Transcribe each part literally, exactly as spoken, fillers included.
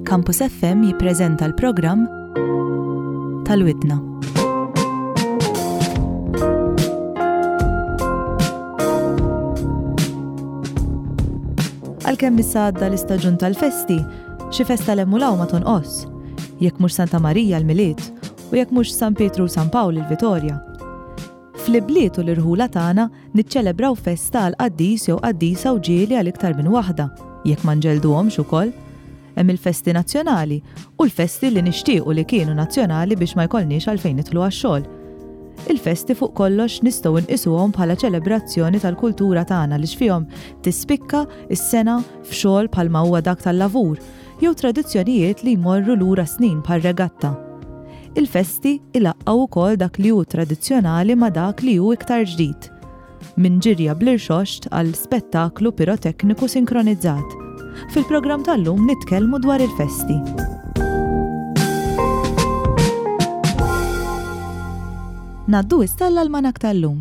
Campus F M jippreżenta l-programm Tal-Widna. Għalkemm issa għadda l-istaġun tal-festi, xi festa l-emmulaw ma tonqos. Jekk mhux Santa Marija l-Miliet u jekk mhux San Pietru u San Pawl il-Vitorja. Fl-ibliet u l-irħula tagħna niċċelebraw festa għal qaddis jew qaddisa u ġieli għal iktar minn waħda, jekk ma nġelduhomx ukoll. Hemm il-festi nazzjonali u l-festi li nixtiequ li kienu nazzjonali biex ma jkollniex għalfejn nitlu għax-xogħol. Il-festi fuq kollox nistgħu nqisuhom bħala ċelebrazzjoni tal-kultura tagħna li x'fihom tispikka s-sena f'xogħol bħalma huwa dak tal-lavur jew tradizzjonijiet li jmorru lura snin bħal-regatta. Il-festi ilaqqgħu wkoll dak li hu tradizzjonali ma' dak li hu iktar ġdid. Minn ġirja bl-irxoxt għal spettaklu pirotekniku sinkronizzat. Fil-programm tal-lum nitkellmu dwar il-festi. Naddu istalla l-manak tal-lum.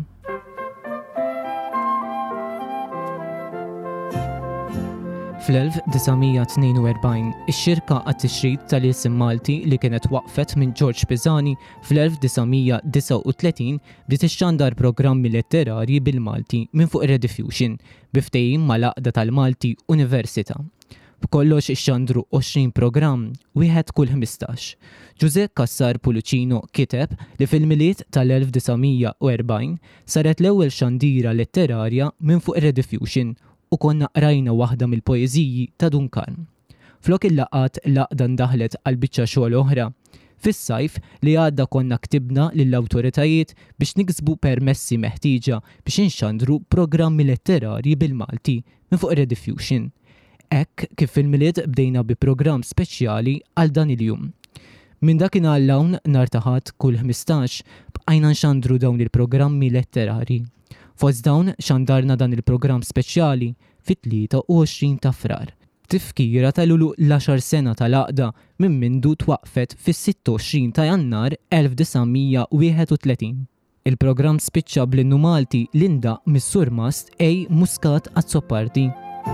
Fl-elf tisa' tnejn u erbgħin, ix-xirka għat-tixrid tal-isim Malti li kienet waqfet minn George Pisani fl-elf tisa' disa' u tletin bdiet ixxandar programmi letterarji bil-Malti minn fuq Rediffusion biftehim mal-Għaqda tal-Malti Università. B'kollox ixxandru għoxrin programm, wieħed kull ħmistax. Giuseppe Cassar Pullicino kiteb li fil-miliet tal-elf tisa' u erbgħin saret l-ewwel xandira letterarja minn fuq Rediffusion u konna qrajna waħda mill-poeżiji ta' Duncan. Flok il-laqat l-Għaqda ndaħlet għal biċċa xogħol oħra. Fis-sajf li għadda konna ktibna lill-awtoritajiet biex niksbu permessi meħtieġa biex inxandru programmi letterarji bil-Malti minn fuq Rediffusion. Hekk kif fil-miliet bdejna bi programm speċjali għal dan il-jum. Minn dakinhar l-hawn nhar ta' Ħadd kull ħmistax bqajna nxandru dawn il-programmi letterarji. Fost dawn xandarna dan il-programm speċjali fit-tlieta u għoxrin ta' frar. Tifkira tal-ulu l-għaxar sena tal-Għaqda minn mindu twaqfet fis-sitta u għoxrin ta' Jannar elf tisa' wieħed u tletin. Il-programm spiċċa bl-innu Malti Linda mis-Sur Mast ej Muscat Azzoppardi.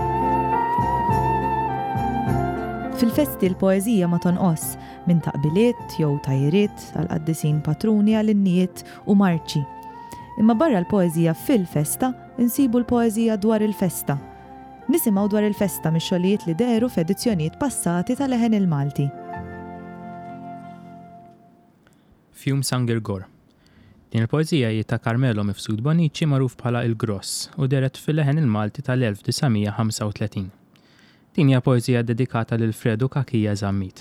Fil-festi l-poeżija ma tonqos minn taqbiliet jew tajriet għal qaddisin patruni għal innijiet u marċi. Imma barra l-poeżija fil-festa insibu l-poeżija dwar il-festa. Nisimgħu dwar il-festa mix-xogħlijiet li deru f'edizzjonijiet passati tal-Leħen il-Malti. Fjum San Girgor. Din il-poeżija hi ta' Carmelo Mifsud Bonici magħruf bħala Il-Gross u deret fil-Leħen il-Malti tal-elf tisa' ħamsa u tletin. Din hija poeżija dedikata lil Fredu Kakija Żammit.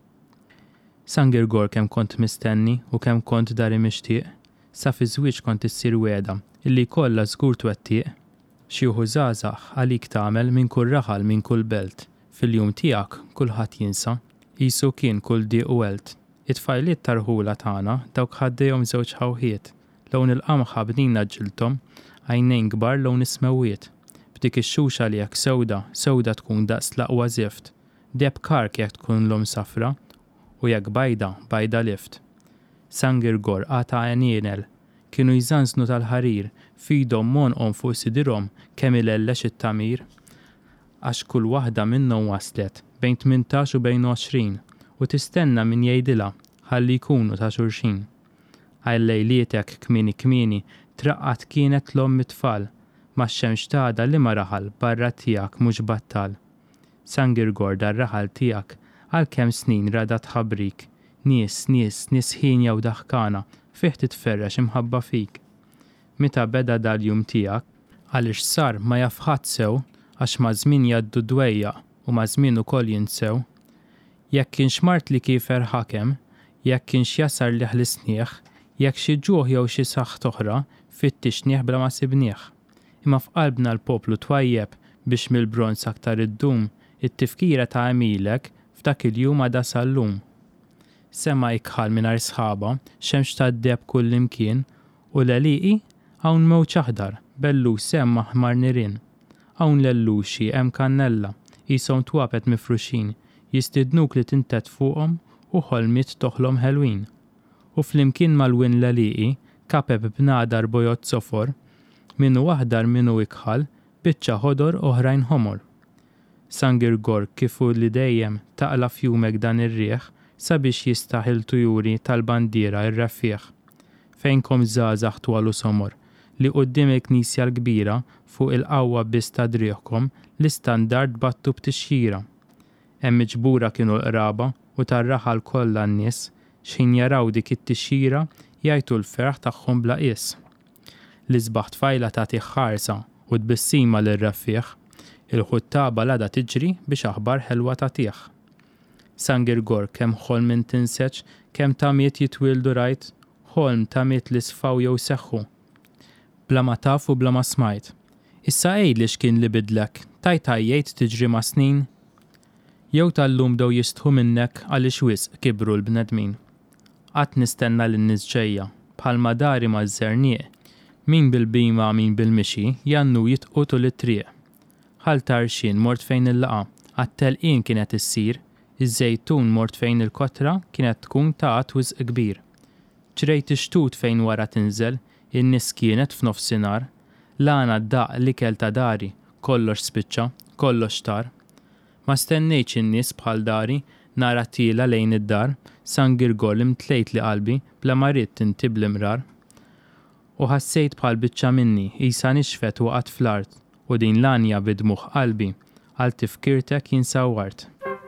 San Girgor kemm kont mistenni u kemm kont dari mixtieq, sa fi żwieġ kont issir weda illi kollha żgur twettieq. Xi wħu żgħażagħ għalik tagħmel minn kull raħal minn kull belt. Fil-jum tiegħek kulħadd jinsa, qisu kien kull dieq u welt. It-tfajliet tarħula tagħna dawk ħaddejhom żewġ ħawħiet. Lawn il-qamħa bnina ġilthom, għajnejn kbar lawn ismewwiet. B'dik ix-xuxa li jekk sewda, sewda tkun daqs l-aqwa żift. Deb kark jekk tkun lhom safra u jekk bajda, bajda lift. San Girgor għata għanienel, kienu jżanznu tal-ħarir, fidhom monqhom fuq sidirhom kemm il-ellex it-tamir. Għax kull waħda minnhom waslet bejn tmintax u bejn għoxrin u tistenna min jgħidilha ħalli jkunu ta' xulxin. Għal-lejlietek kmini kmini traqqat kienet l-om mit-tfal, max-xemx tada li ma raħal barra tiegħek mhux battal. San Girgor dar-raħal tiegħek għalkemm snin rada tħabbrik. Nies, nies, nies ħinja u daħkana, fih titferrex imħabba fik. Meta beda dal-jum tiegħek, għaliex sar ma jafħat sew, għax ma żmien jgħaddu dwejja u ma żmien ukoll jinsew. Jekk kienx mart li kiefer ħakem, jekk kienx jasar li ħlisnieħ, jekk xi ġuħ jew xi saħħ oħra, fittixnieħ bla ma sibnieħ. Imma f'qalbna l-poplu twajjeb biex mill-bronz aktar iddum, it-tifkira ta' għamilek f'dak il-jum għada sal-lum. Sema ikħal mingħajr sħaba, xemx tad-deb kull imkien, u l-għaliqi hawn mewġ aħdar, bellu semma ħmar nirien. Hawn l-elluxi hemm kannella, qishom twapet mifruxin, jistidnuk li tintet fuqhom u ħolmiet toħlom ħelwin. U flimkien mal-win l-għaliqi, kapeb b'nadar bojot sofor, minnu aħdar minnu ikħal, biċċa ħodor oħrajn ħomor. San Girgor kifu li dejjem taqla fjumek dan ir-rieħ sabiex jistaħ il-tujuri tal-bandiera ir-raffieħ. Fejnkom żgħażagħ twal u somor li quddiem il-Knisja l-kbira fuq il-qawwa biss ta' drieħkom l-istandard battu b'tixjira. Hemm miġbura kienu l-qraba u tar-raħal kollha n-nies x'in jaraw dik it-tixjira jgħidu l-ferħ tagħhom bla qies. L-isbaħ tfajla tagħti ħarsa u tbissima lir-raffieħ, il-ħuttaba l-għada tiġri biex aħbar ħelwa tagħtih. San Girgor kemm ħolm tinseċ, kemm tamiet jitwildu rajt, ħolm tamiet li sfaw jew seħħu. Bla ma taf u bla ma smajt. Issa għejd li x'kien li bidlek, tajtajjejt tiġri ma' snin. Jew tal-lum dew jistħu minnek għaliex wisq kibru l-bnedmin. Qatt nistenna lin-nies ġejja, bħalma dari ma' żernieq. Min bil-bima min bil-mixi jannu jitqutu l-triq. Ħal tarxin mort fejn il-laqa, għat-telqien kienet issir, iż-żejtun mort fejn il-kotra kienet tkun ta' wisq kbir. Ġrejt ix-xtut fejn wara tinżel, in-nies kienet f'nofsinhar, lana d-daq l-ikel ta' dari, kollox spiċċa, kollox tar. Ma stennejtx in-nies bħal dari, nara tila lejn id-dar, San Girgor imtlejt li qalbi bla ma rid tintib l-imrar. U ħassejt bħal biċċa minni, isa nixfet waqgħet fl-art, u din l-anja bidmuħ qalbi, għal tifkirtek jinsawwart.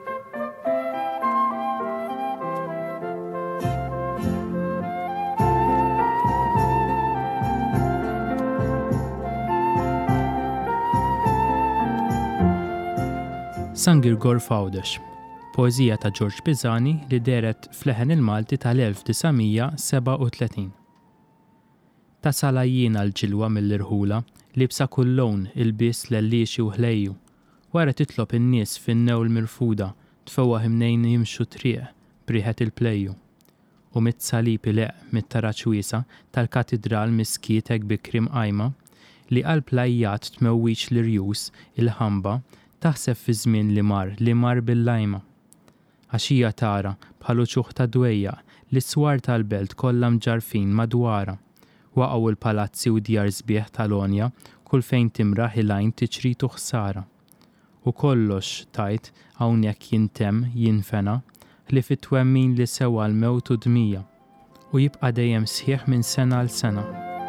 San Girgor Fawdex, poeżija ta' George Pisani li deret fl-Leħen il-Malti tal-elf tisgħomija seba' u tletin. Ta' salajjina l-ġilwa mill-irħula li bsa kull lawn il-biss l-liexi u ħlejju. Wara titlob in-nies fin-newl mirfuda tfewwa himnejn jimxu triq briħet il-plejju. U mit-salib ileq mit-taraċ wiesa tal-katidral miskietek bikrim qajma li qalb lajjat tmewwiċ l-irjus il-ħamba taħseb fi żmien li mar li mar bil-lajma. Għaxija tara bħalu ċuħ ta' dwejja li s-swar tal-belt kollha mġarfin madwara. Waqgħu il-palazzi u djar sbieħ tal-onja kull fejn timraħ il-għajn tiċritu ħsara. U kollox tajt hawnhekk jintemm jinfena li fit-twemmin li sewa l-mewt u dmija u jibqa' dejjem sħiħ minn sena l sena.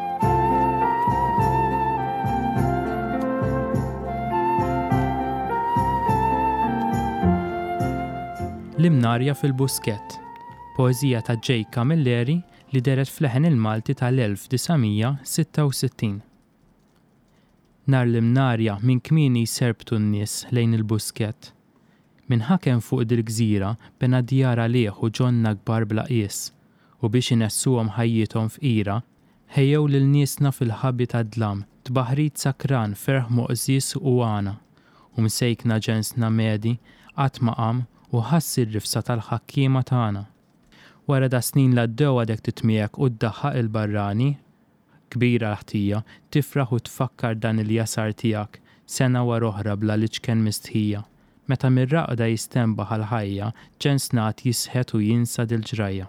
L-imnarja fil-buskett, poeżija ta' J. Camilleri li deret fl-Leħen il-Malti tal-elf tisgħomija sitta u sittin. Nar l-imnarja minn kmieni jserbtu n-nies lejn il-buskett. Minn ħakem fuq dil-gżira bena djar għalih u ġonna kbar bla qies u biex inessuhom ħajjithom f'qira ħejjew lil niesna fil-ħabbi tad-dlam tbaħrit sakran ferħ moqżis u għana u msejkna ġensna medi qatt ma qam u ħass ir-rifsa tal-ħakkiema tagħna. Wara da snin l-għaddew għadek titmiegħek u ddaħħaq il-barrani, kbira l-ħtija, tifraħ u tfakkar dan il-jasar tiegħek sena wara oħra bla li ċken mistħija. Meta mir-raqda jistembaħ għal-ħajja, ġensnat jisħet u jinsa dil-ġrajja.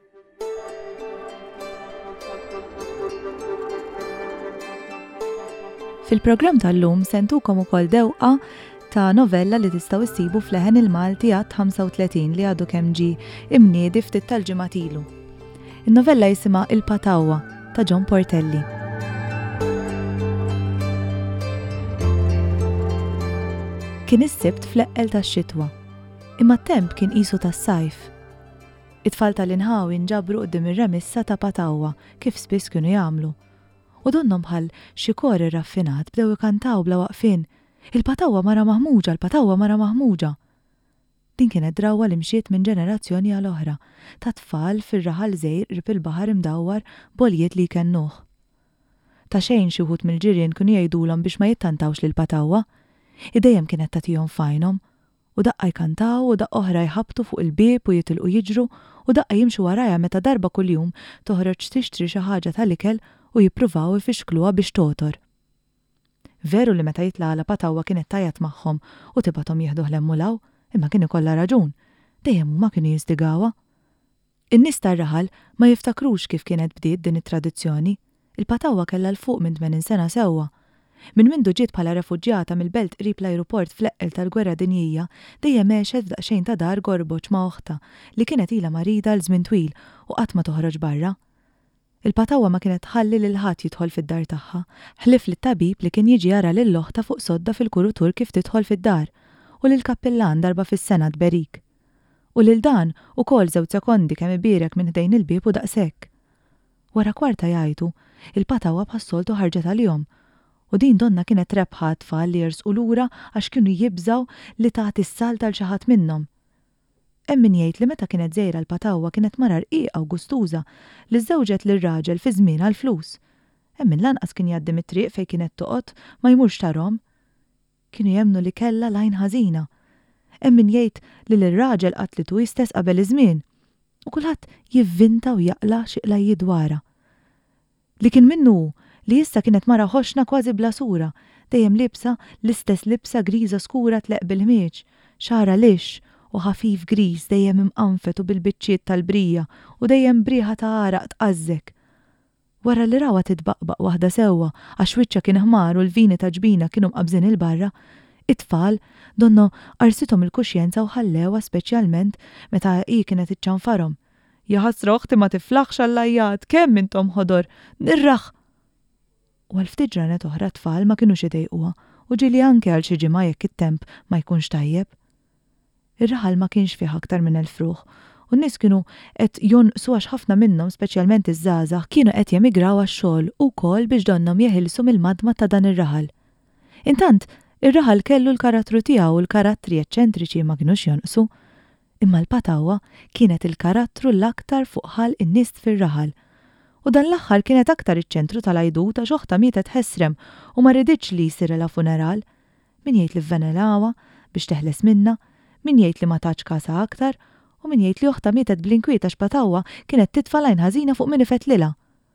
Fil-programm tal-lum sentukom ukoll dewqa ta' novella li tistgħu issibu fl-Leħen il-Malti għat ħamsa u tletin li għadu kemm ġie imniedi ftit tal-ġimgħat ilu. In-novella jisimha Il-Patawwa ta' John Portelli. Kien is-sibt fl-eqqel tax-xitwa, imma t-temp kien qisu tas-sajf. It-tfal tal-inħawi nġabru quddiem ir-remissa ta' patawwa kif spiss kienu jagħmlu. U donhom bħal xi kor irraffinat bdew ikantaw bla waqfien. Il-patawwa mara maħmuġa, il-patawwa mara maħmuġa. Din kienet drawwa li mxiet minn ġenerazzjoni għal oħra, ta' tfal fir-raħal żgħir qrib il-baħar imdawwar boljiet li jkennuh. Ta' xejn xi wħud mill-ġirien kienu jgħidulhom biex ma jittantawx lil-patawwa, idejjem kienet tagħtihom fajnhom, u daqqa jkantaw u daqqa oħra jħabtu fuq il-bieb u jitilqu jiġru u daqqa jimxu warajha meta darba kuljum toħroġ tixtri xi ħaġa tal-ikel u jippruvaw ifixkluha biex totor. Veru li meta jitla għala patawwa kienet tajjat magħhom u tibathom jieħdu ħlemmulaw, imma kien ikollha raġun, dejjem huma kienu jiżdigawha. In-nies tar-raħal ma jiftakrux kif kienet bdiet din it-tradizzjoni. Il-patawwa kellha l fuq minn tmenin sena sewwa, Min mindu ġiet bħala refuġjata mill-belt qrib l-ajruport fl-eqqel tal-Gwerra Dinjija dejjem għexet f'daqsxejn ta' dar gorboċ ma' oħta li kienet ilha marida l żmien twil u qatt ma toħroġ barra. Il-patawwa ma kienet ħalli lil ħadd jidħol fid-dar tagħha, ħlif lit-tabib li kien jiġi jara lil l-oħta fuq sodda fil-kurutur kif tidħol fid-dar u lil kappillan darba fis-sena tberik. U lil dan ukoll żewġ sekondi kemm ibierek minn ħdejn il-bieb u daqshekk. Wara kwarta jgħidu, il-patawwa bħas-soltu ħarġet għalihom u din donna kienet rebħa tfal li jersqu lura għax kienu jibżaw li taħt is-sal tal xi ħadd minnhom. Hemm min jgħid li meta kienet żgħira l-patawwa kienet mara rqiqa u gustuża li żewġet lir-raġel fi żmien għall-flus. Hemm min lanqas kien jgħaddi mit-triq fejn kienet toqgħod ma jmurx tarhom. Kienu jemmnu li kellha lajn ħażina. Hemm min jgħid li lir-raġel qatlitu jistess qabel iż-żmien u kulħadd jivvinta u jaqla xi qlajjiet dwarha. Li kien minnu li issa kienet mara ħoxna kważi bla sura, dejjem libsa l-istess libsa griża skura tleq bil-ħmieġ, xara lix u ħafif griż dejjem imqanfet u bil-biċċiet tal-brija u dejjem brieħa ta' għaraq tqażżek. Wara li rawa titbaqbaq waħda sewwa għax wiċċa kien ħmar u l-vini ta' ġbina kienu mqabżin il-barra, it-tfal donno qarsithom il-kuxjenza u ħallewha speċjalment meta hi kienet iċċanfarhom. Jaħasra oħti ma tiflaħx għall-ajjat, kemm intom ħodor, nirraħ. U għal ftit ġranet oħra tfal ma kinux idejquha u ġieli anke għal xi ġimgħa jekk it-temp ma jkunx tajjeb. Ir-raħal ma kienx fih aktar minn il-fruħ u n-nies kienu qed jonqsu għax ħafna minnhom speċjalment iż-żgħażagħ kienu qed jemigraw għax-xogħol ukoll biex donhom jeħilsu mill-madma ta' dan ir-raħal. Intant, ir-raħal kellu l-karattru tiegħu u l-karattri eċċentriċi ma kinux jonqsu, imma l-patawwa kienet il-karattru l-aktar fuq ħal in-nies fir-raħal. U dan l-aħħar kienet aktar iċ-ċentru tal-għajduta xoħta mietet ħesrem u ma riditx li jsirela funeral. Min jgħid li vvenelawha biex teħles minna, min jgħid li ma taċ kasa aktar u min jgħid li oħta mietet bl-inkwieta x'patawwa kienet titfa' lajn ħażina fuq min ifet lilha.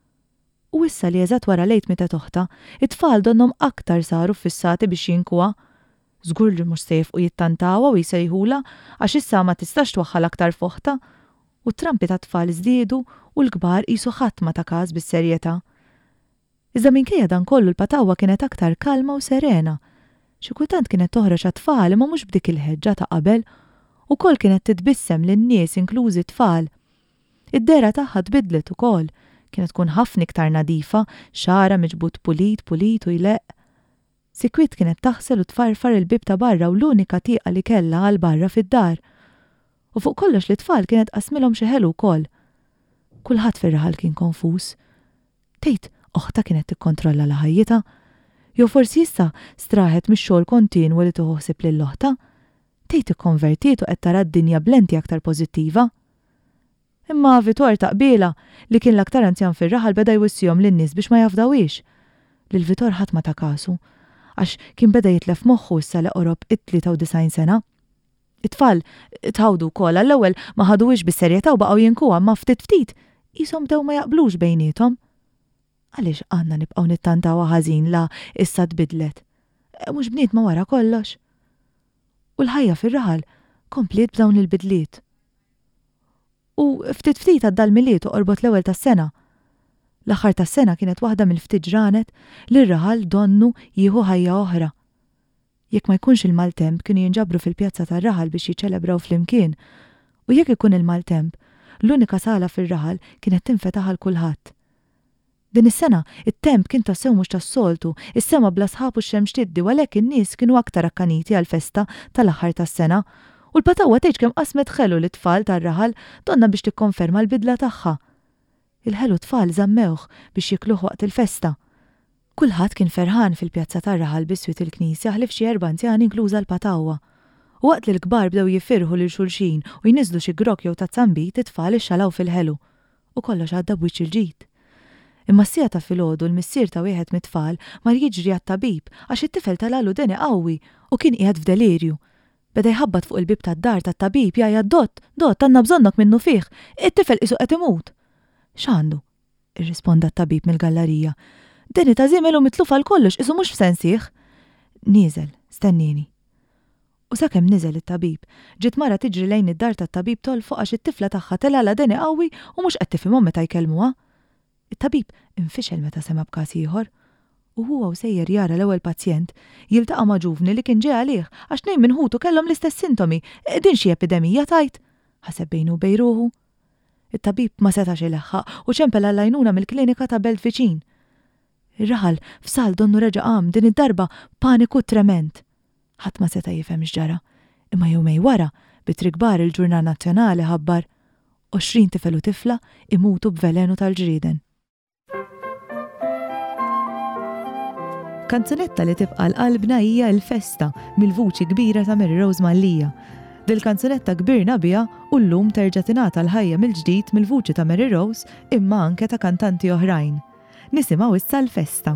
U issa li eżatt wara lejt mietet oħta, it-tfal donhom aktar saru fissati biex jinkuha. Żgur li mhux se jifqu jittantawha u jsejħula għax issa ma tistax twaħħal aktar foħta u trampi ta' tfal żdiedu u l-kbar qisu ħadd ma ta' każ bis-serjetà. Iżda minkejja dan kollu l-patawwa kienet aktar kalma u serena. Xi kultant kienet toħroġ għat-tfal imma mhux b'dik il-ħeġġa ta' qabel ukoll kienet titbissem lin-nies inklużi tfal. Id-dera tagħha tbidlet ukoll, kienet tkun ħafna iktar nadifa, xara miġbud pulit pulit u jleq. Sikwit kienet taħsel u tfarfar il-bib ta' barra u l-unika tieqa li kellha għal barra fid-dar. U fuq kollox li tfal kienet qasmilhom xi ħelu wkoll. Kulħadd fir-raħal kien konfuż. Tgħid oħta kienet tikkontrolla l ħajjita, jew forsi issa straħet mix-xogħol kontinwu li toħosib lill-oħta, tgħid ikkonvertiet u qed tara d-dinja blenti aktar pożittiva. Imma Vitor taqbiela li kien l-aktar anzjan fir-raħal beda jwissihom lin-nies biex ma jafdawiex. Lil Vitor ħadd ma ta' kasu, għax kien beda jitlef moħħu issa li qorob it-tlieta u disgħin sena. It-tfal tħawdu wkoll għall-ewwel ma ħaduwiex bis-serjetà u baqgħu jinkuha ma ftit ftit qishom dew ma jaqblux bejniethom. Għaliex għandna nibqgħu nittantawha ħażin la issa tbidlet. Mhux bniet ma wara kollox. U l-ħajja fir-raħal komplet b'dawn il-bidliet. U ftit ftit għaddal-miliet u qorbot l-ewwel tas-sena. L-aħħar tas-sena kienet waħda mill-ftit ġranet li r-raħal donnu jieħu ħajja oħra. Jekk ma jkunx il-maltemp kienu jinġabru fil-pjazza tar-raħal biex jiċċelebraw flimkien u jekk ikun il-maltemp, l-unika sala fir-raħal kienet tinfetaħ għal kulħadd. Din is-sena it-temp kien tassew mhux tas-soltu, is-sema bla sħab u x-xemx tiddi għalhekk in-nies kienu aktar akkaniti għall-festa tal-aħħar tas-sena u l-patawwa tgħid kemm qasmet ħelu lit-tfal tar-raħal donna biex tikkonferma l-bidla tagħha. Il-ħelu tfal żammewh biex jikluh waqt il-festa. Kulħadd kien ferħan fil-pjazza tar-raħal biswit il-knisja ħlif xi erba' anzjani inkluża l-patawwa. U waqt li l-kbar bdew jiffirħu lil xulxin u jniżlu xi grok jew tazzambit it-tfal ixxalaw fil-ħelu u kollox għadda b'wiċċ il-ġid. Imma s-sija ta' filgħodu l-missier ta' wieħed mit-tfal mar jiġri għat-tabib għax it-tifel tal-għalu deni qawwi u kien qiegħed f'delirju. Beda jħabbat fuq il-bib tad-dar tat-tabib jgħid dott, dott għandna bżonnok minnu fih, it-tifel qisu qed imut. X'għandu? irrisponda t-tabib mill-gallerija. Deni ta' żiemel u mitlufa l-kollox isu mhux f'sensieħ. Nieżel, stennini. U sakemm niżel it-tabib, ġiet mara tiġri lejn id-dar tat-tabib tolfoq għax it-tifla tagħha telala deni qawwi u mhux qed tifhimhom meta jkellmuha. It-tabib infixel meta sema b'każ ieħor u huwa u sejjer jara l-ewwel pazjent jiltaqa' ma' ġuvni li kien ġie għalih għax nejn minn ħutu kellhom l-istess sintomi, din xi epidemija tajt. Ħaseb bejnu bejruħu. it-tabib ma setax ileħħaq u ċempel għall-għajnuna mill-klinika ta' belt viċin. Ir-raħal f'sal donnu reġa' qam din id-darba paniku trement. Ħadd ma seta' jifhem x'ġara, imma jumej wara bitri kbar il-Ġurnal Nazzjonali ħabbar għoxrin tifel u tifla imutu b'velenu tal-ġrieden. Kanzunetta li tibqa' l-qalbna hija l-festa mill-vuċi kbira ta' Mary Rose Mallija. Dil-kanzunetta kbirna biha u llum terġa' tingħata l-ħajja mill-ġdid mill-vuċi ta' Mary Rose imma anke ta' kantanti oħrajn. Nisimgħu issa l-festa.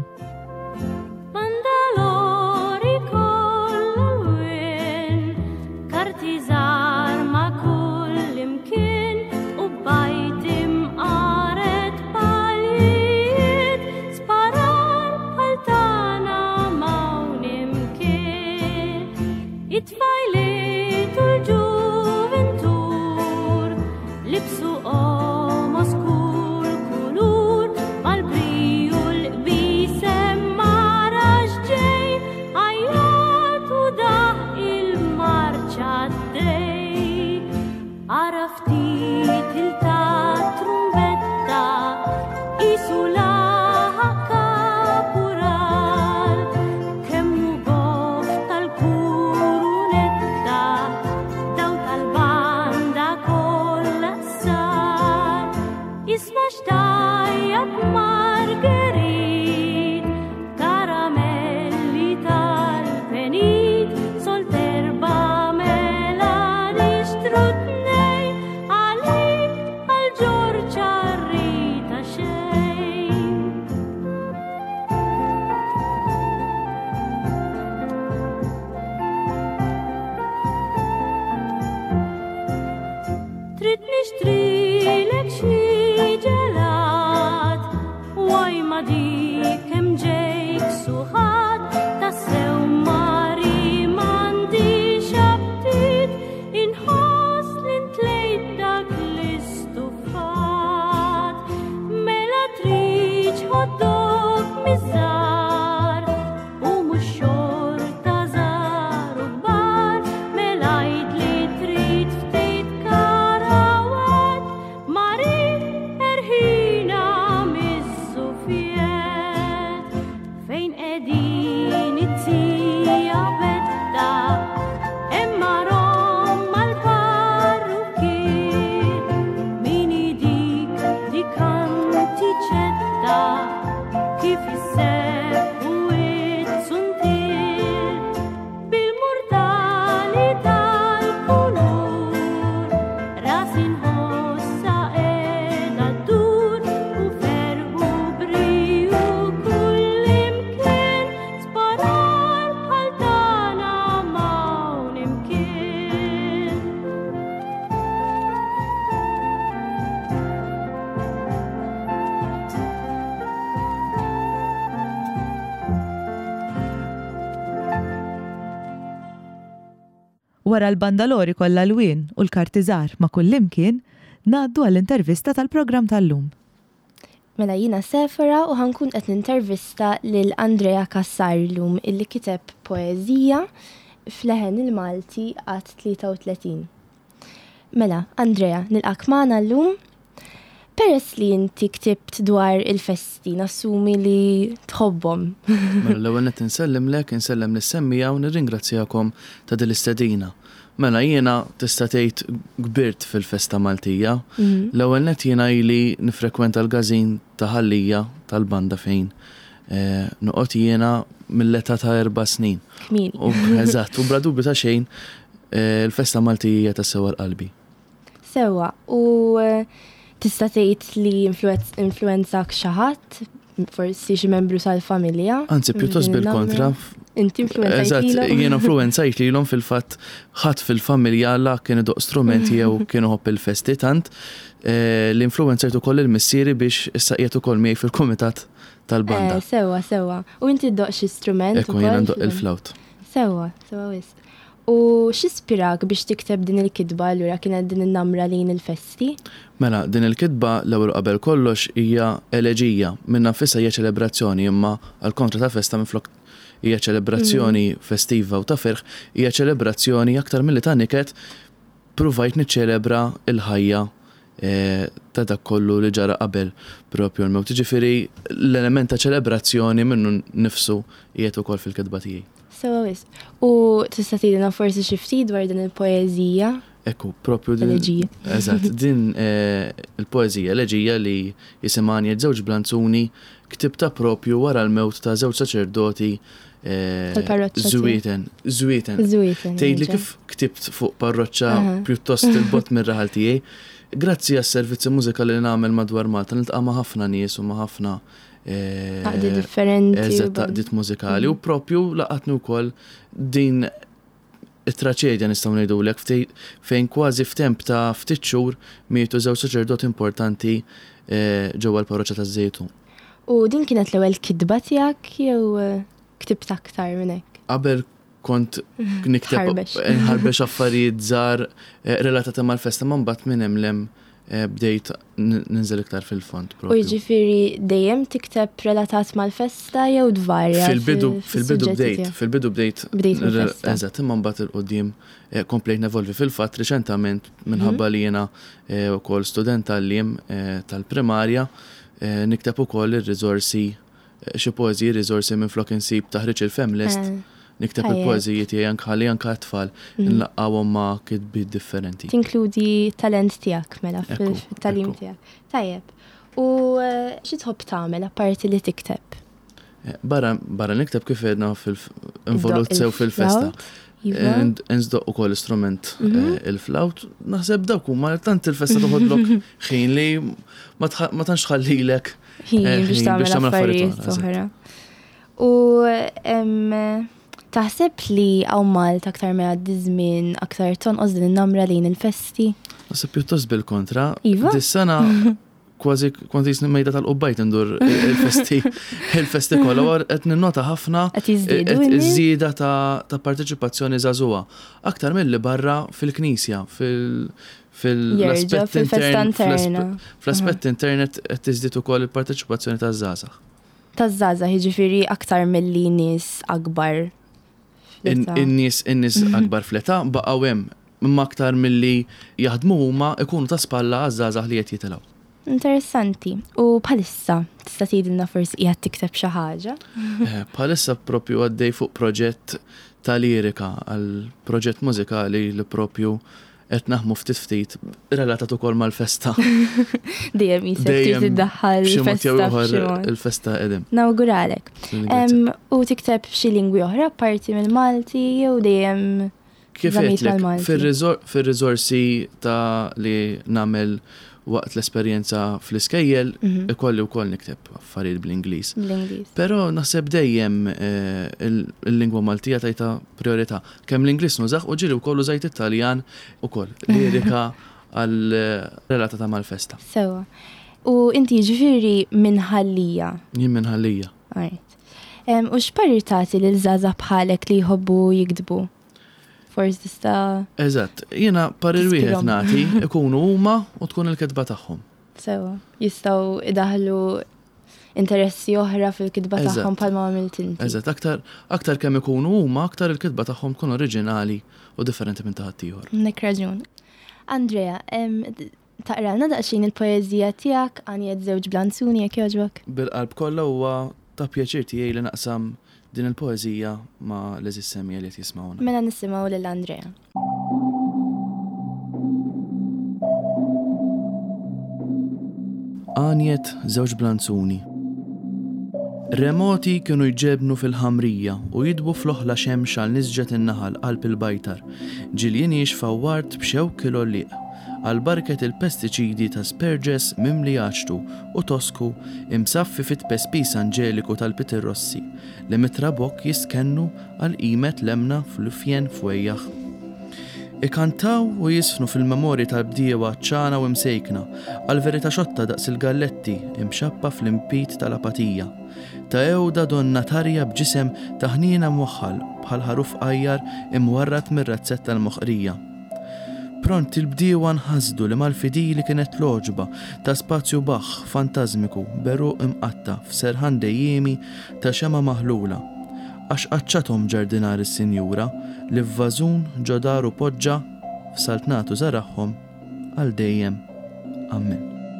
Wara l-bandalori kollha l-wien u l-kartiżar ma' kullimkien, ngħaddu għall-intervista tal-programm tal-lum. Mela jiena Sefera u ħankun qed nintervista lil Andrea Kassar llum illi kiteb poeżija f'Leħen il-Malti għad tlieta u tletin. Mela, Andrea, nilqak magħna llum. Peress li inti ktibt dwar il-festi, nassumi li tħobbhom. Mela l-ewwel qed insellimlek, insellem lis-semmija u nirringrazzjakom ta' din l-istedina. Mela jiena tista' tgħid kbirt fil-festa Maltija. L-ewwel nett jiena ili nifrekwenta l-gażin ta' Ħallija tal-banda fejn noqgħod jiena mill-età ta' erba' snin. U eżatt, u bla dubju ta' xejn il-festa Maltija ta' sewa l-qalbi. Sewa, u tista' tgħid li influenzak xi ħadd, forsi xi membru tal-familja? Anzi, pjuttost bil-kontra. Inti influenzajt Eżatt, jiena influenzajt lilhom fil-fatt ħadd fil-familja la kienu doq strumenti jew kienu ħobb il-festi tant l-influenzajt ukoll il-missieri biex issa qiegħed ukoll miegħi fil-kumitat tal-banda. Sewa, sewa. U inti ddoq xi strument ukoll? Ekku jiena ndoq il-flawt. Sewa, sewa wisq. U x'ispirak biex tikteb din il-kitba allura kienet din in-namra lejn il-festi? Mela, din il-kitba l-ewwel qabel kollox hija eleġija minna nfisha hija ċelebrazzjoni imma għal kontra ta' festa minflok hija ċelebrazzjoni festiva u ta' ferħ, hija ċelebrazzjoni aktar milli ta' niket provajt niċċelebra il-ħajja ta' dak kollu li ġara qabel propju l-mewt. Ġifieri l-element ta' ċelebrazzjoni minnu nifsu qiegħed ukoll fil-kitba tiegħi. Sewa wisq. U tista' tgħidilna forsi xi ftit dwar din il-poeżija? Ekku, propju din. Eleġija. Eżatt, din il-poeżija eleġija li jisimha Aniet Żewġ Blanzuni ktibta propju wara l-mewt ta' żewġ saċerdoti Żwieten. Żwieten. Żwieten. Tgħidli kif ktibt fuq parroċċa pjuttost il-bot mir-raħal tiegħi. Grazzi għas-servizzi mużikali li nagħmel madwar Malta niltaqa' ma' ħafna nies u ma' ħafna Għaqdi differenti. Eżatt, taqdiet mużikali u propju laqatni wkoll din it-traċedja nistgħu ngħidulek fejn kważi f'temp ta' ftit xhur mietu żewġ saċerdoti importanti ġewwa l-parroċċja taż-Żejtun. U din kienet l-ewwel kitba tiegħek jew ktibt aktar minn hekk? Qabel kont nikteb nħarbex affarijiet żgħar relatati mal-festa ma mbagħad minn hemm lem bdejt ninżel iktar fil-fond. U jiġifieri dejjem tikteb relatat mal-festa jew dvarja? Fil-bidu fil-bidu bdejt, fil-bidu bdejt. Bdejt mal-festa. Eżatt, imma mbagħad il-qudiem komplejt nevolvi fil-fatt riċentament minħabba li jiena wkoll student tal-liem tal-primarja nikteb ukoll ir-riżorsi xi poeżiji riżorsi minn flok insib taħriġ il-Femlist. Nikteb il-poeżiji tiegħi anke ħalli anke tfal nlaqgħuhom ma' kitbiet differenti. Tinkludi talent tiegħek mela fil-tagħlim tiegħek. Tajjeb. U xi tħobb tagħmel apparti li tikteb? Barra barra nikteb kif għedna involut sew fil-festa. Nżdoq ukoll istrument il-flawt. Naħseb dawk huma tant il-festa toħodlok ħin li ma tantx ħallilek ħin biex tagħmel affarijiet oħra. U taħseb li għaw Malta aktar me għaddi żmien aktar tonqos din in-namra lejn il-festi? Naħseb pjuttost bil-kontra. Iva? Dis-sena kważi kont jisni mejda tal-qubbajt indur il-festi il-festi kollha qed ninnota ħafna iż-żieda ta' parteċipazzjoni żagħżugħa. Aktar milli barra fil-Knisja, fil-aspett intern. Fl-aspett internet qed tiżdied ukoll il-parteċipazzjoni taż-żgħażagħ. Taż-żgħażagħ jiġifieri aktar milli nies akbar. In-nies in-nies akbar fl-età baqgħu hemm imma aktar milli jaħdmu huma ikunu ta' spalla għaż-żgħażagħ li qed jitilgħu. Interessanti. U bħalissa tista' tgħidilna forsi qiegħed tikteb xi ħaġa? Bħalissa propju għaddej fuq proġett ta' lirika għal proġett mużikali li propju qed naħmu ftit ftit relatat ukoll mal-festa. Dejjem jiseb trid tiddaħħal il-festa il-festa qedem. Nawguralek. U tikteb xi lingwi oħra apparti mill-Malti jew dejjem kif fir-riżorsi ta' li nagħmel waqt l-esperjenza fl-iskejjel ikolli wkoll nikteb affarijiet bl-Ingliż. Bl-Ingliż. Però naħseb dejjem il-lingwa Maltija tajta priorità. Kemm l-Ingliż nużaħ u ġieli wkoll użajt Italjan ukoll lirika għal relatata mal-festa. Sewa. U inti ġifieri minn Ħallija. Jien minn Ħallija. Right. U x'parir tagħti lil żgħażagħ bħalek li jħobbu jikdbu? Forsi tista' Eżatt, jiena parir wieħed nagħti ikunu huma u tkun il-kitba tagħhom. Sewa, jistgħu idaħlu interessi oħra fil-kitba tagħhom bħalma għamilt inti. Eżatt, aktar aktar kemm ikunu huma aktar il-kitba tagħhom tkun oriġinali u differenti minn ta' ħaddieħor. Nek raġun. Andrea, taqralna daqsxejn il-poeżija tiegħek Aniet Żewġ Blanzuni jekk jogħġbok? Bil-qalb kollha huwa ta' pjaċir tiegħi li naqsam din il-poeżija ma' l-eżis semmija li qed jismawna. Mela nisimgħu lil Andrea. Aniet Żewġ Blanzuni. Remoti kienu jġebnu fil-ħamrija u jidbu fl-oħla xemx għal nisġet in-naħal qalb il-bajtar. Ġiljen jixfawwart b'xew kilo liq. Għal-barket il-pestiċidi ta' sperġes mimli jaċtu u tosku imsaffi fit pespis anġeliku tal-Pitir Rossi li mitrabok jiskennu għal-qimet lemna fl-ufjen fwejjaħ. Ikantaw u jisfnu fil-memori tal-bdiewa ċana u imsejkna għal-verita xotta daqs il-galletti imxappa fl-impit tal-apatija ta' Ewda donna tarja b'ġisem ta' ħniena mwaħħal bħal ħaruf qajjar imwarrat mir-razzetta l-moħqrija. Pront il-bdiewa nħasdu li mal-fidili kienet loġba ta' spazju baħħ fantazmiku beru imqatta f'serħan dejjemi ta' xema maħlula. Għax qaċċathom ġardinar is-sinjura li f'vażun ġodaru poġġa f'saltnatu żaraħħom għal dejjem. Amen.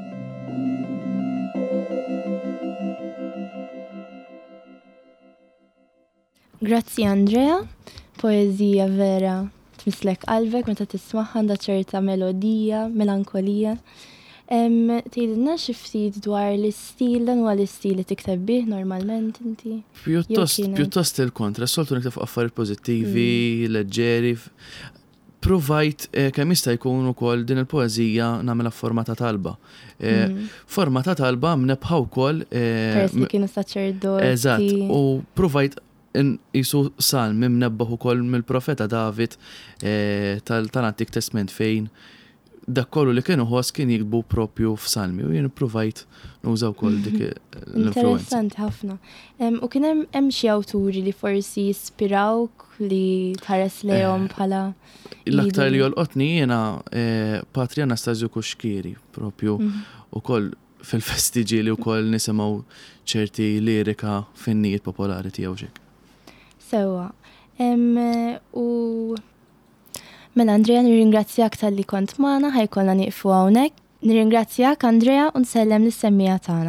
Grazzi Andrea, poezija vera tmislek qalbek meta tismaħħa għandha ċerta melodija, melankolija. Tgħidilna xi ftit dwar l-istil, dan huwa l-istil li tikteb bih normalment inti? Pjuttost, pjuttost il-kontra, soltu nikteb affarijiet pożittivi, leġġeri. Provajt kemm jista' jkun ukoll din il-poeżija nagħmilha f'forma ta' talba. Forma ta' talba mnebħa wkoll Peress li kienu saċerdoti. Eżatt, u provajt jisu salm mnebbaħ ukoll mill-profeta David tal-Antik Testament fejn dak kollu li kienu ħoss kien jikbu propju f'salmi u jien provajt nużaw ukoll dik l-influenza. Interessanti ħafna. U kien hemm xi awturi li forsi jispirawk li tħares lejhom bħala l-aktar li jolqotni jiena Patri Anastasio Kuxkieri propju ukoll fil-festiġi li wkoll nisimgħu ċerti lirika finnijiet popolari tiegħu xek. Sewa. U mela Andrea nirringrazzjak tal-li kont magħna ħajkollna nieqfu hawnhekk. Nirringrazzjak Andrea u nsellem lis-semmija tagħna.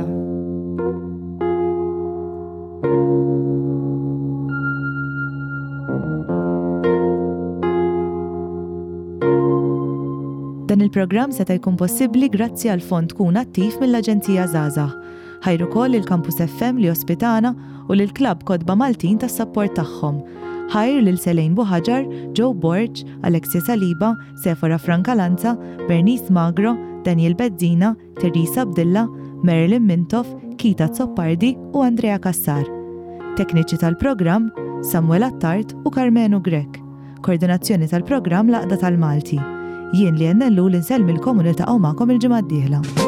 Dan il-programm seta' jkun possibbli grazzi għal fond tkun attiv mill-Aġenzija Żgħażagħ. Ħajru koll il-Campus F M li ospitana u lill-Klabb Kodba Maltin tas-sapport tagħhom. Ħajr lil Selejn Buħaġar, Joe Borg, Alexia Saliba, Sefora Francalanza, Bernice Magro, Daniel Bezzina, Teresa Abdilla, Marilyn Mintoff, Kita Zoppardi u Andrea Kassar. Tekniċi tal-programm Samuel Attart u Carmenu Grek. Koordinazzjoni tal-programm Laqda tal-Malti. Jien li jennellu l-insel mill-komunità u ma'kom il-ġimgħa d-dieħla.